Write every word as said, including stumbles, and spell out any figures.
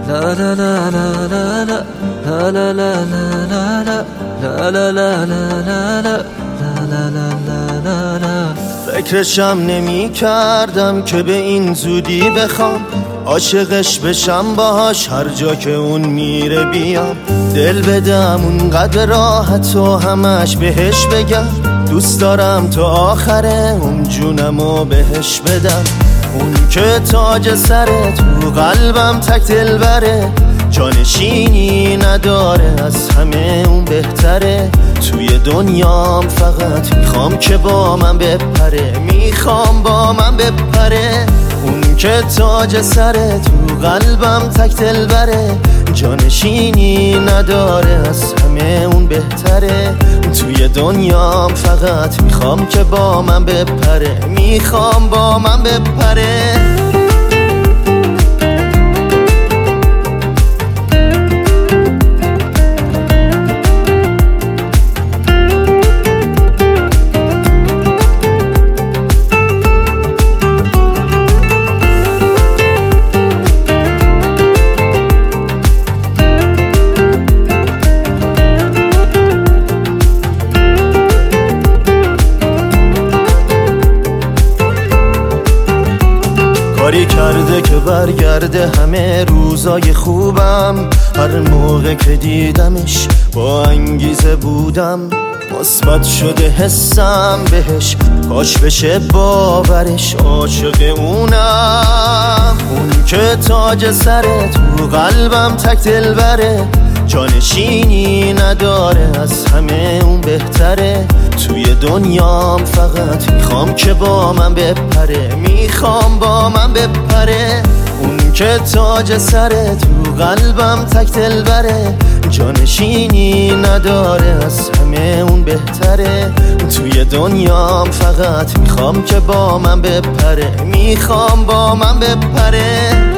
لا لا لا لا لا لا لا لا لا لا لا لا لا لا لا لا لا لا. فکرشم نمی کردم که به این زودی بخوام عاشقش بشم باهاش هر جا که اون میره بیام، دل بدم اونقدر راحت و همش بهش بگم دوست دارم تا آخره اون جونمو بهش بدم. اون که تاج سره تو قلبم تک دل بره، جانشینی نداره از همه اون بهتره. توی دنیام فقط میخوام که با من بپره، میخوام با من بپره. اون که تاج سره تو قلبم تک دل بره، جانشینی نداره از همه اون بهتره. توی دنیام فقط میخوام که با من بپره، میخوام با من بپره. کاری کرده که برگرده همه روزای خوبم، هر موقع که دیدمش با انگیزه بودم. مثبت شده حسم بهش، کاش بشه باورش عاشق اونم. اون که تاج سره تو قلبم تک دل بره، جانشینی نداره از همه اون بهتره. توی دنیام فقط میخوام که با من بپره، میخوام با من بپره. اون که تاج سره تو قلبم تک دل بره، جانشینی نداره از همه اون بهتره. توی دنیام فقط میخوام که با من بپره، میخوام با من بپره.